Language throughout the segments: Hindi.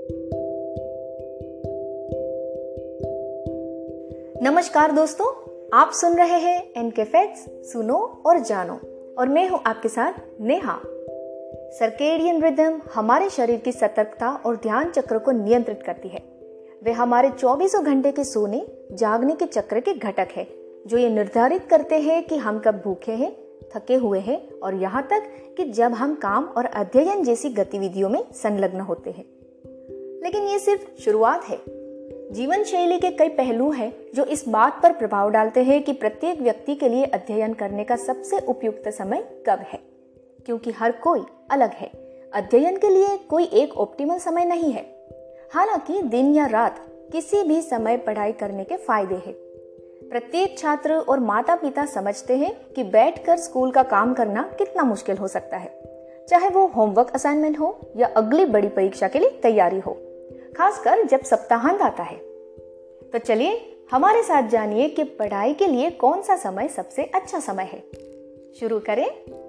नमस्कार दोस्तों, आप सुन रहे हैं एनके फैक्ट्स, सुनो और जानो। और मैं हूं आपके साथ नेहा। सर्केडियन रिदम हमारे शरीर की सतर्कता और ध्यान चक्र को नियंत्रित करती है। वे हमारे 24 घंटे के सोने जागने के चक्र के घटक है, जो ये निर्धारित करते हैं कि हम कब भूखे हैं, थके हुए हैं और यहाँ तक कि जब हम काम और अध्ययन जैसी गतिविधियों में संलग्न होते हैं। लेकिन ये सिर्फ शुरुआत है। जीवन शैली के कई पहलू हैं जो इस बात पर प्रभाव डालते हैं कि प्रत्येक व्यक्ति के लिए अध्ययन करने का सबसे उपयुक्त समय कब है, क्योंकि हर कोई अलग है। अध्ययन के लिए कोई एक ऑप्टिमल समय नहीं है। हालांकि दिन या रात किसी भी समय पढ़ाई करने के फायदे हैं। प्रत्येक छात्र और माता पिता समझते हैं कि बैठकर स्कूल का काम करना कितना मुश्किल हो सकता है, चाहे वो होमवर्क असाइनमेंट हो या अगली बड़ी परीक्षा के लिए तैयारी हो, खासकर जब सप्ताहांत आता है। तो चलिए हमारे साथ जानिए कि पढ़ाई के लिए कौन सा समय सबसे अच्छा समय है। शुरू करें।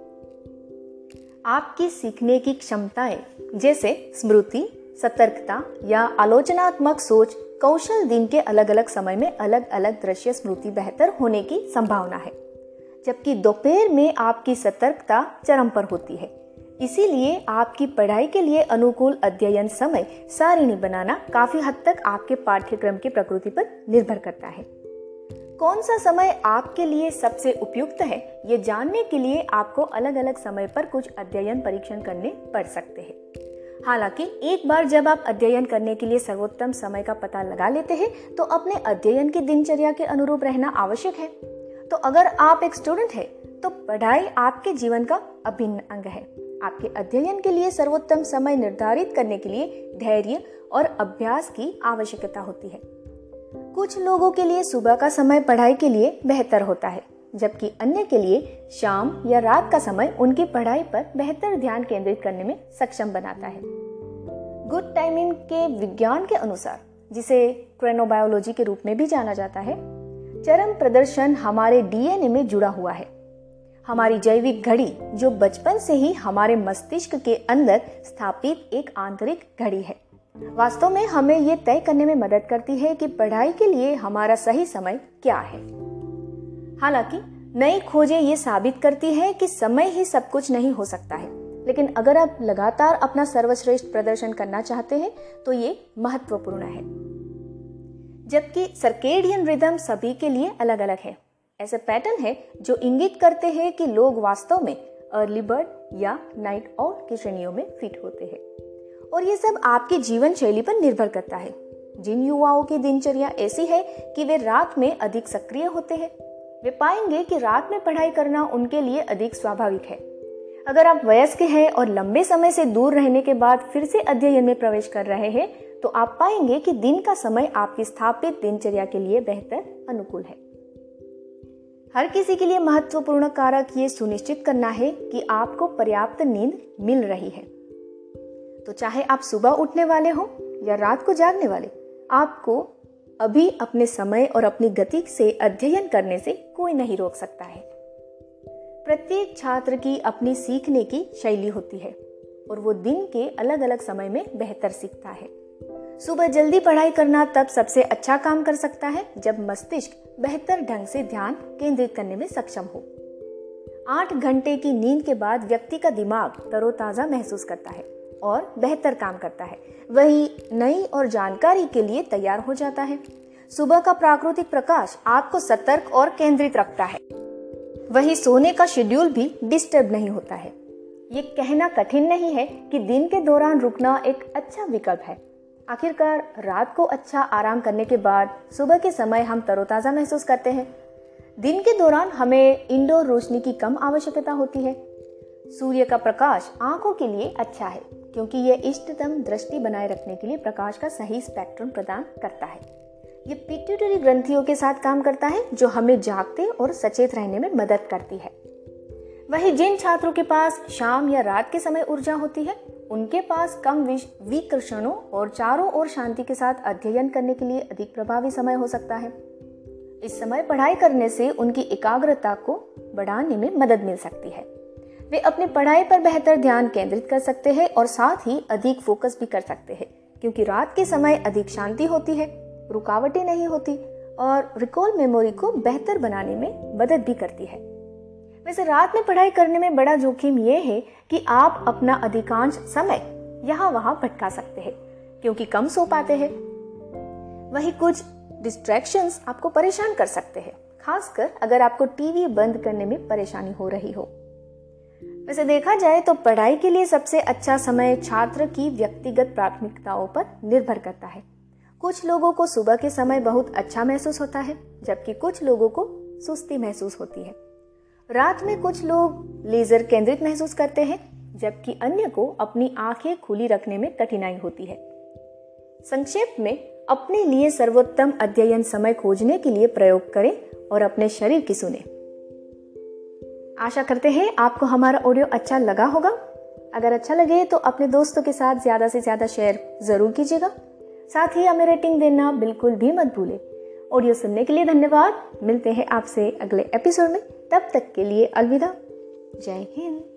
आपकी सीखने की क्षमताएं जैसे स्मृति, सतर्कता या आलोचनात्मक सोच कौशल दिन के अलग अलग समय में अलग अलग दृश्य स्मृति बेहतर होने की संभावना है, जबकि दोपहर में आपकी सतर्कता चरम पर होती है। इसीलिए आपकी पढ़ाई के लिए अनुकूल अध्ययन समय सारिणी बनाना काफी हद तक आपके पाठ्यक्रम की प्रकृति पर निर्भर करता है। कौन सा समय आपके लिए सबसे उपयुक्त है, ये जानने के लिए आपको अलग अलग समय पर कुछ अध्ययन परीक्षण करने पड़ सकते हैं। हालांकि एक बार जब आप अध्ययन करने के लिए सर्वोत्तम समय का पता लगा लेते हैं, तो अपने अध्ययन की दिनचर्या के अनुरूप रहना आवश्यक है। तो अगर आप एक स्टूडेंट हैं, तो पढ़ाई आपके जीवन का अभिन्न अंग है। आपके अध्ययन के लिए सर्वोत्तम समय निर्धारित करने के लिए धैर्य और अभ्यास की आवश्यकता होती है। कुछ लोगों के लिए सुबह का समय पढ़ाई के लिए बेहतर होता है, जबकि अन्य के लिए शाम या रात का समय उनकी पढ़ाई पर बेहतर ध्यान केंद्रित करने में सक्षम बनाता है। गुड टाइमिंग के विज्ञान के अनुसार, जिसे क्रोनोबायोलॉजी के रूप में भी जाना जाता है, चरम प्रदर्शन हमारे डीएनए में जुड़ा हुआ है। हमारी जैविक घड़ी, जो बचपन से ही हमारे मस्तिष्क के अंदर स्थापित एक आंतरिक घड़ी है, वास्तव में हमें ये तय करने में मदद करती है कि पढ़ाई के लिए हमारा सही समय क्या है। हालांकि नई खोजें ये साबित करती हैं कि समय ही सब कुछ नहीं हो सकता है, लेकिन अगर आप लगातार अपना सर्वश्रेष्ठ प्रदर्शन करना चाहते हैं तो ये महत्वपूर्ण है। जबकि सर्केडियन रिदम सभी के लिए अलग अलग है। ऐसे पैटर्न है जो इंगित करते हैं कि लोग वास्तव में अर्ली बर्ड या नाइट आउल की श्रेणियों में फिट होते हैं, और ये सब आपकी जीवन शैली पर निर्भर करता है। जिन युवाओं की दिनचर्या ऐसी है कि वे रात में अधिक सक्रिय होते हैं, वे पाएंगे कि रात में पढ़ाई करना उनके लिए अधिक स्वाभाविक है। अगर आप वयस्क हैं और लंबे समय से दूर रहने के बाद फिर से अध्ययन में प्रवेश कर रहे हैं, तो आप पाएंगे कि दिन का समय आपकी स्थापित दिनचर्या के लिए बेहतर अनुकूल है। हर किसी के लिए महत्वपूर्ण कारक ये सुनिश्चित करना है कि आपको पर्याप्त नींद मिल रही है। तो चाहे आप सुबह उठने वाले हो या रात को जागने वाले, आपको अभी अपने समय और अपनी गति से अध्ययन करने से कोई नहीं रोक सकता है। प्रत्येक छात्र की अपनी सीखने की शैली होती है और वो दिन के अलग अलग समय में बेहतर सीखता है। सुबह जल्दी पढ़ाई करना तब सबसे अच्छा काम कर सकता है जब मस्तिष्क बेहतर ढंग से ध्यान केंद्रित करने में सक्षम हो। 8 घंटे की नींद के बाद व्यक्ति का दिमाग तरोताजा महसूस करता है और बेहतर काम करता है। वही नई और जानकारी के लिए तैयार हो जाता है। सुबह का प्राकृतिक प्रकाश आपको सतर्क और केंद्रित रखता है। वही सोने का शेड्यूल भी डिस्टर्ब नहीं होता है। ये कहना कठिन नहीं है कि दिन के दौरान रुकना एक अच्छा विकल्प है। आखिरकार रात को अच्छा आराम करने के बाद सुबह के समय हम तरोताजा महसूस करते हैं। दिन के दौरान हमें इंडोर रोशनी की कम आवश्यकता होती है। सूर्य का प्रकाश आंखों के लिए अच्छा है, क्योंकि यह इष्टतम दृष्टि बनाए रखने के लिए प्रकाश का सही स्पेक्ट्रम प्रदान करता है। ये पिट्यूटरी ग्रंथियों के साथ काम करता है, जो हमें जागते और सचेत रहने में मदद करती है। वही जिन छात्रों के पास शाम या रात के समय ऊर्जा होती है, उनके पास कम विकर्षणों और चारों ओर शांति के साथ अध्ययन करने के लिए अधिक प्रभावी समय हो सकता है। इस समय पढ़ाई करने से उनकी एकाग्रता को बढ़ाने में मदद मिल सकती है। वे अपनी पढ़ाई पर बेहतर ध्यान केंद्रित कर सकते हैं और साथ ही अधिक फोकस भी कर सकते हैं, क्योंकि रात के समय अधिक शांति होती है, रुकावटें नहीं होती और रिकॉल मेमोरी को बेहतर बनाने में मदद भी करती है। वैसे रात में पढ़ाई करने में बड़ा जोखिम ये है कि आप अपना अधिकांश समय यहाँ वहाँ भटका सकते हैं क्योंकि कम सो पाते हैं। वहीं कुछ डिस्ट्रैक्शंस आपको परेशान कर सकते हैं, खासकर अगर आपको टीवी बंद करने में परेशानी हो रही हो। वैसे देखा जाए तो पढ़ाई के लिए सबसे अच्छा समय छात्र की व्यक्तिगत प्राथमिकताओं पर निर्भर करता है। कुछ लोगों को सुबह के समय बहुत अच्छा महसूस होता है, जबकि कुछ लोगों को सुस्ती महसूस होती है। रात में कुछ लोग लेजर केंद्रित महसूस करते हैं, जबकि अन्य को अपनी आंखें खुली रखने में कठिनाई होती है। संक्षेप में, अपने लिए सर्वोत्तम अध्ययन समय खोजने के लिए प्रयोग करें और अपने शरीर की सुने। आशा करते हैं आपको हमारा ऑडियो अच्छा लगा होगा। अगर अच्छा लगे तो अपने दोस्तों के साथ ज़्यादा से ज़्यादा शेयर ज़रूर कीजिएगा। साथ ही हमें रेटिंग देना बिल्कुल भी मत भूलें। ऑडियो सुनने के लिए धन्यवाद। मिलते हैं आपसे अगले एपिसोड में। तब तक के लिए अलविदा। जय हिंद।